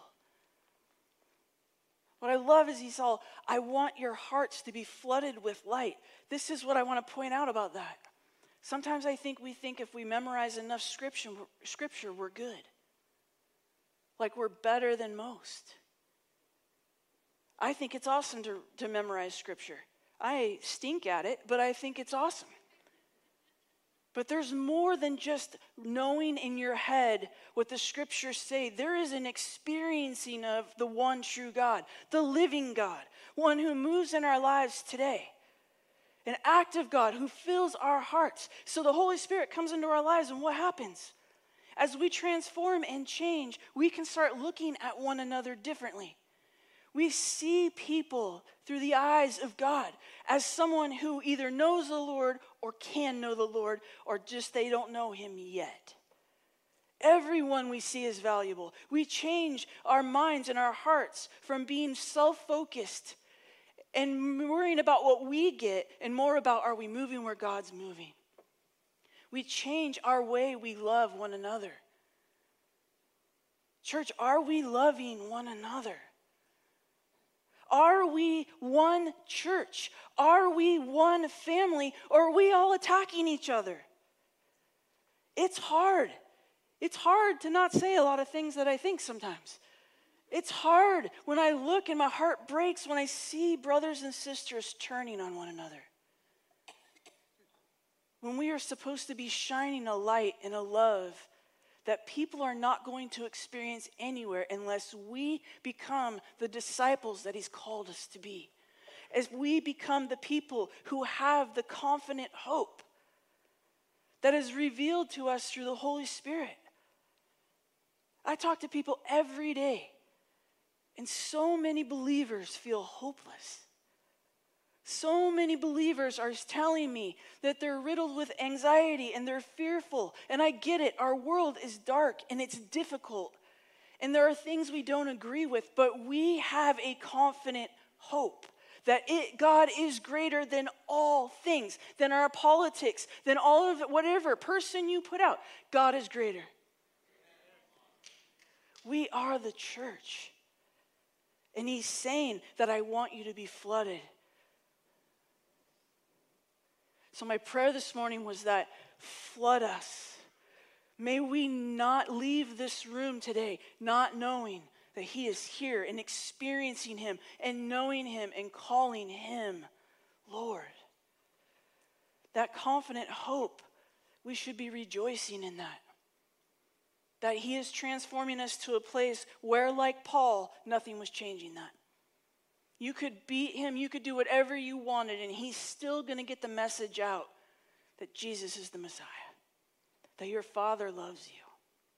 What I love is he's all, I want your hearts to be flooded with light. This is what I want to point out about that. Sometimes we think if we memorize enough scripture, we're good. Like we're better than most. I think it's awesome to memorize scripture. I stink at it, but I think it's awesome. But there's more than just knowing in your head what the scriptures say. There is an experiencing of the one true God, the living God, one who moves in our lives today. An active God who fills our hearts. So the Holy Spirit comes into our lives, and what happens? As we transform and change, we can start looking at one another differently. We see people through the eyes of God as someone who either knows the Lord or can know the Lord, or just they don't know him yet. Everyone we see is valuable. We change our minds and our hearts from being self-focused and worrying about what we get and more about, are we moving where God's moving? We change our way we love one another. Church, are we loving one another? Are we one church? Are we one family? Or are we all attacking each other? It's hard. It's hard to not say a lot of things that I think sometimes. It's hard when I look and my heart breaks when I see brothers and sisters turning on one another. When we are supposed to be shining a light and a love that people are not going to experience anywhere unless we become the disciples that he's called us to be. As we become the people who have the confident hope that is revealed to us through the Holy Spirit. I talk to people every day, and so many believers feel hopeless. So many believers are telling me that they're riddled with anxiety and they're fearful. And I get it. Our world is dark and it's difficult. And there are things we don't agree with, but we have a confident hope that God is greater than all things, than our politics, than all of it, whatever person you put out. God is greater. We are the church. And he's saying that I want you to be flooded. So my prayer this morning was that flood us. May we not leave this room today not knowing that he is here and experiencing him and knowing him and calling him Lord. That confident hope, we should be rejoicing in that. That he is transforming us to a place where, like Paul, nothing was changing that. You could beat him, you could do whatever you wanted, and he's still going to get the message out that Jesus is the Messiah, that your Father loves you.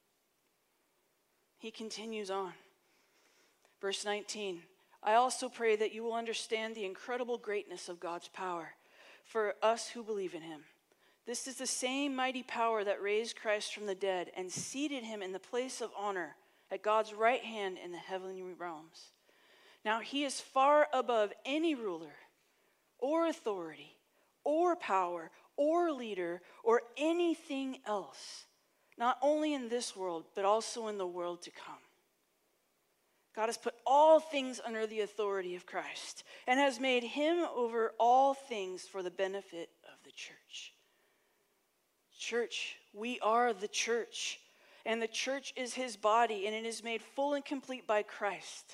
He continues on. Verse 19, I also pray that you will understand the incredible greatness of God's power for us who believe in him. This is the same mighty power that raised Christ from the dead and seated him in the place of honor at God's right hand in the heavenly realms. Now he is far above any ruler or authority or power or leader or anything else, not only in this world, but also in the world to come. God has put all things under the authority of Christ and has made him over all things for the benefit of the church. Church, we are the church, and the church is his body, and it is made full and complete by Christ.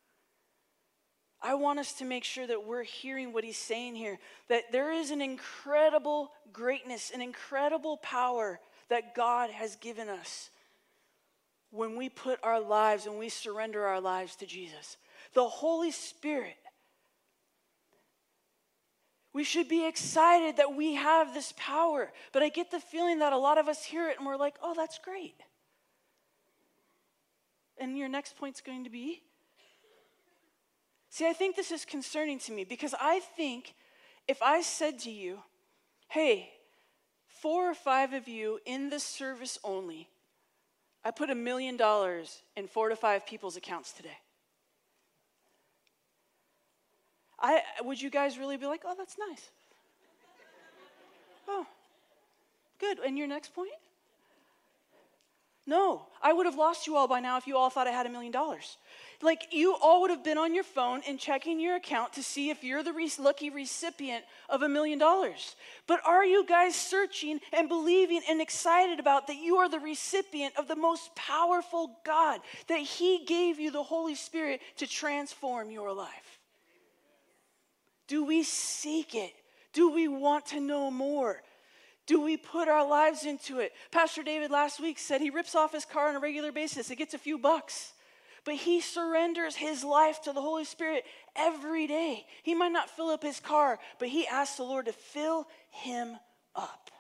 I want us to make sure that we're hearing what he's saying here, that there is an incredible greatness, an incredible power that God has given us when we put our lives and we surrender our lives to Jesus. The Holy Spirit, We should be excited that we have this power. But I get the feeling that a lot of us hear it and we're like, oh, that's great. And your next point's going to be? See, I think this is concerning to me because I think if I said to you, hey, 4 or 5 of you in this service only, I put $1 million in 4 to 5 people's accounts today. Would you guys really be like, oh, that's nice? Oh, good. And your next point? No, I would have lost you all by now if you all thought I had $1 million. Like, you all would have been on your phone and checking your account to see if you're the lucky recipient of $1 million. But are you guys searching and believing and excited about that you are the recipient of the most powerful God, that He gave you the Holy Spirit to transform your life? Do we seek it? Do we want to know more? Do we put our lives into it? Pastor David last week said he rips off his car on a regular basis. It gets a few bucks. But he surrenders his life to the Holy Spirit every day. He might not fill up his car, but he asks the Lord to fill him up.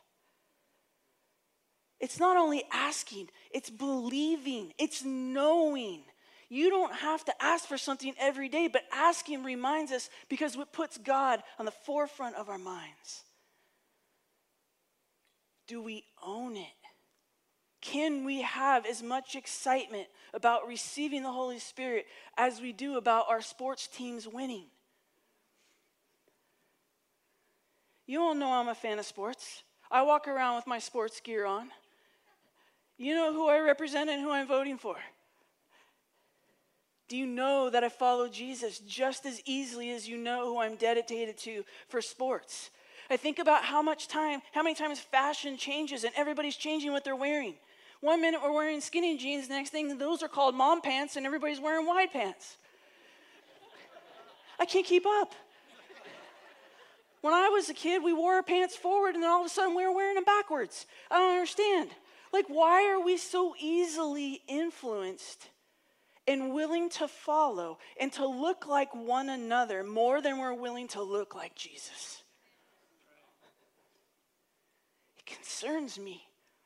It's not only asking, it's believing, it's knowing. You don't have to ask for something every day, but asking reminds us because it puts God on the forefront of our minds. Do we own it? Can we have as much excitement about receiving the Holy Spirit as we do about our sports teams winning? You all know I'm a fan of sports. I walk around with my sports gear on. You know who I represent and who I'm voting for. Do you know that I follow Jesus just as easily as you know who I'm dedicated to for sports? I think about how many times fashion changes and everybody's changing what they're wearing. 1 minute we're wearing skinny jeans, the next thing those are called mom pants and everybody's wearing wide pants. I can't keep up. When I was a kid, we wore our pants forward and then all of a sudden we were wearing them backwards. I don't understand. Like, why are we so easily influenced and willing to follow and to look like one another more than we're willing to look like Jesus? It concerns me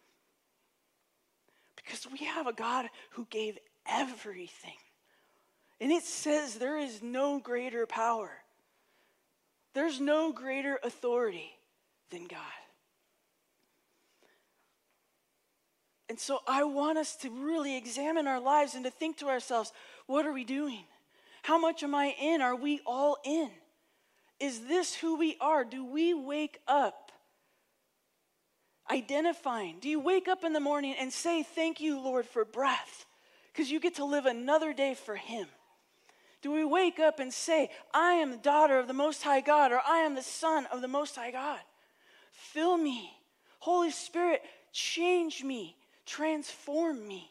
because we have a God who gave everything. And it says there is no greater power. There's no greater authority than God. And so I want us to really examine our lives and to think to ourselves, what are we doing? How much am I in? Are we all in? Is this who we are? Do we wake up identifying? Do you wake up in the morning and say, thank you, Lord, for breath? Because you get to live another day for Him. Do we wake up and say, I am the daughter of the Most High God, or I am the son of the Most High God? Fill me. Holy Spirit, change me. Transform me.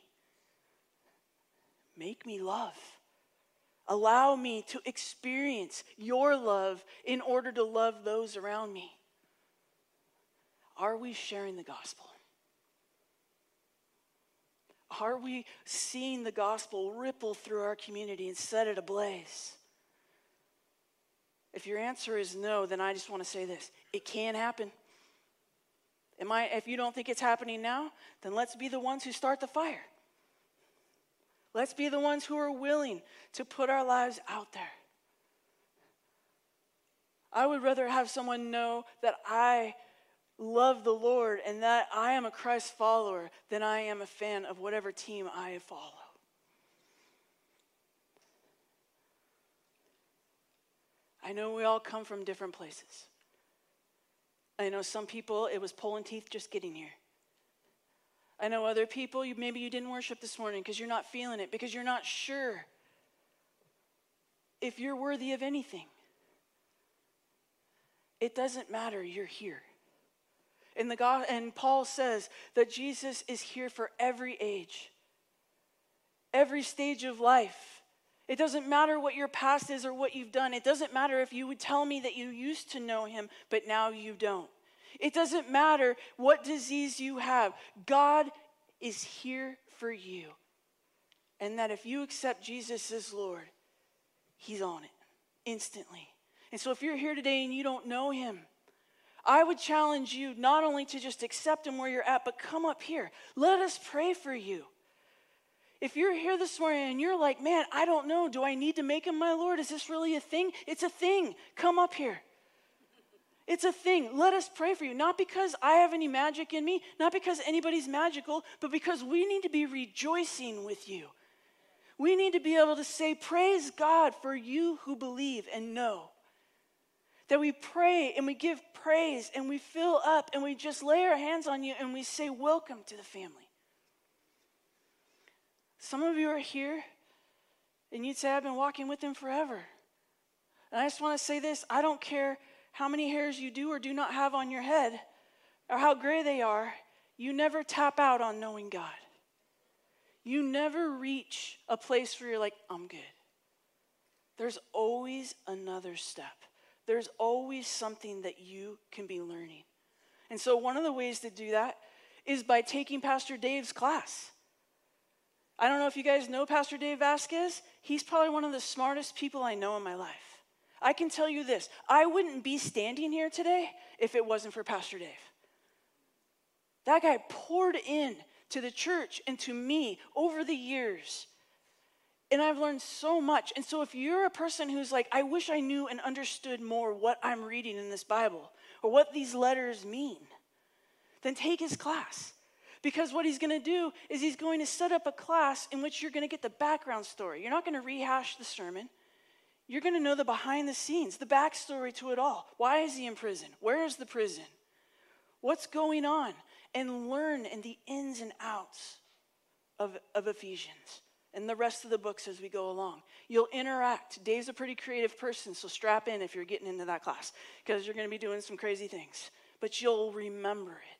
Make me love. Allow me to experience your love in order to love those around me. Are we sharing the gospel? Are we seeing the gospel ripple through our community and set it ablaze? If your answer is no, then I just want to say this. It can happen. If you don't think it's happening now, then let's be the ones who start the fire. Let's be the ones who are willing to put our lives out there. I would rather have someone know that I love the Lord and that I am a Christ follower than I am a fan of whatever team I follow. I know we all come from different places. I know some people, it was pulling teeth just getting here. I know other people, maybe you didn't worship this morning because you're not feeling it, because you're not sure if you're worthy of anything. It doesn't matter, you're here. And Paul says that Jesus is here for every age, every stage of life. It doesn't matter what your past is or what you've done. It doesn't matter if you would tell me that you used to know Him, but now you don't. It doesn't matter what disease you have. God is here for you. And that if you accept Jesus as Lord, He's on it instantly. And so if you're here today and you don't know him, I would challenge you not only to just accept him where you're at, but come up here. Let us pray for you. If you're here this morning and you're like, man, I don't know, do I need to make him my Lord? Is this really a thing? It's a thing. Come up here. It's a thing. Let us pray for you. Not because I have any magic in me, not because anybody's magical, but because we need to be rejoicing with you. We need to be able to say, praise God for you who believe and know. That we pray and we give praise and we fill up and we just lay our hands on you and we say, welcome to the family. Some of you are here and you'd say, I've been walking with him forever. And I just want to say this, I don't care how many hairs you do or do not have on your head or how gray they are, you never tap out on knowing God. You never reach a place where you're like, I'm good. There's always another step. There's always something that you can be learning. And so one of the ways to do that is by taking Pastor Dave's class. I don't know if you guys know Pastor Dave Vasquez. He's probably one of the smartest people I know in my life. I can tell you this. I wouldn't be standing here today if it wasn't for Pastor Dave. That guy poured in to the church and to me over the years. And I've learned so much. And so if you're a person who's like, I wish I knew and understood more what I'm reading in this Bible or what these letters mean, then take his class. Because what he's going to do is he's going to set up a class in which you're going to get the background story. You're not going to rehash the sermon. You're going to know the behind the scenes, the backstory to it all. Why is he in prison? Where is the prison? What's going on? And learn in the ins and outs of Ephesians and the rest of the books as we go along. You'll interact. Dave's a pretty creative person, so strap in if you're getting into that class because you're going to be doing some crazy things. But you'll remember it.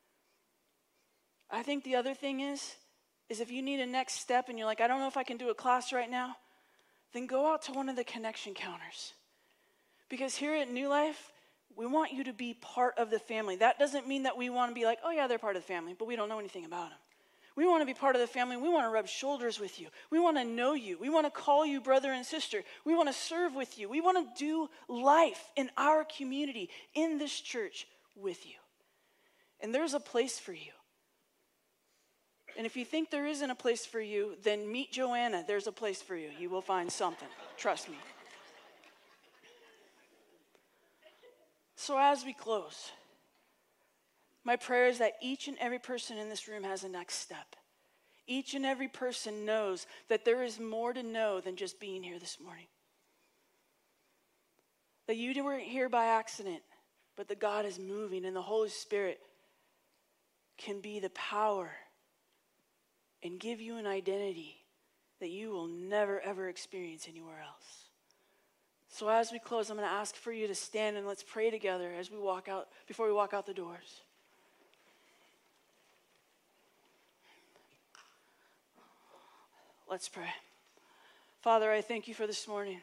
I think the other thing is if you need a next step and you're like, I don't know if I can do a class right now, then go out to one of the connection counters. Because here at New Life, we want you to be part of the family. That doesn't mean that we want to be like, oh yeah, they're part of the family, but we don't know anything about them. We want to be part of the family. We want to rub shoulders with you. We want to know you. We want to call you brother and sister. We want to serve with you. We want to do life in our community, in this church with you. And there's a place for you. And if you think there isn't a place for you, then meet Joanna. There's a place for you. You will find something. Trust me. So as we close, my prayer is that each and every person in this room has a next step. Each and every person knows that there is more to know than just being here this morning. That you weren't here by accident, but that God is moving and the Holy Spirit can be the power and give you an identity that you will never, ever experience anywhere else. So as we close, I'm going to ask for you to stand and let's pray together as we walk out, before we walk out the doors. Let's pray. Father, I thank you for this morning.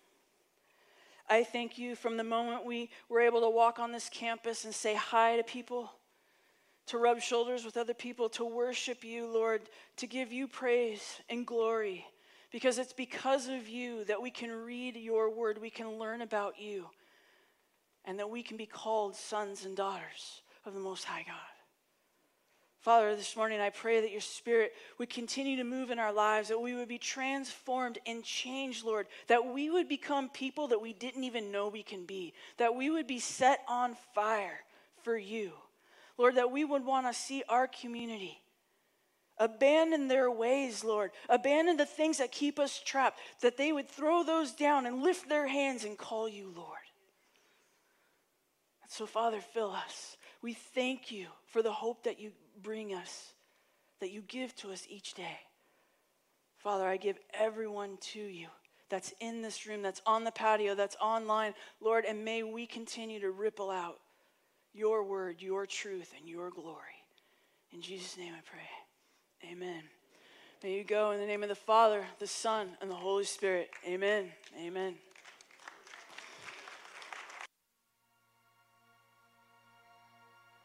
I thank you from the moment we were able to walk on this campus and say hi to people, to rub shoulders with other people, to worship you, Lord, to give you praise and glory. Because it's because of you that we can read your word, we can learn about you, and that we can be called sons and daughters of the Most High God. Father, this morning I pray that your Spirit would continue to move in our lives, that we would be transformed and changed, Lord, that we would become people that we didn't even know we can be, that we would be set on fire for you. Lord, that we would want to see our community abandon their ways, Lord, abandon the things that keep us trapped, that they would throw those down and lift their hands and call you Lord. And so, Father, fill us. We thank you for the hope that you bring us, that you give to us each day. Father, I give everyone to you that's in this room, that's on the patio, that's online, Lord, and may we continue to ripple out your word, your truth, and your glory. In Jesus' name I pray. Amen. May you go in the name of the Father, the Son, and the Holy Spirit. Amen. Amen.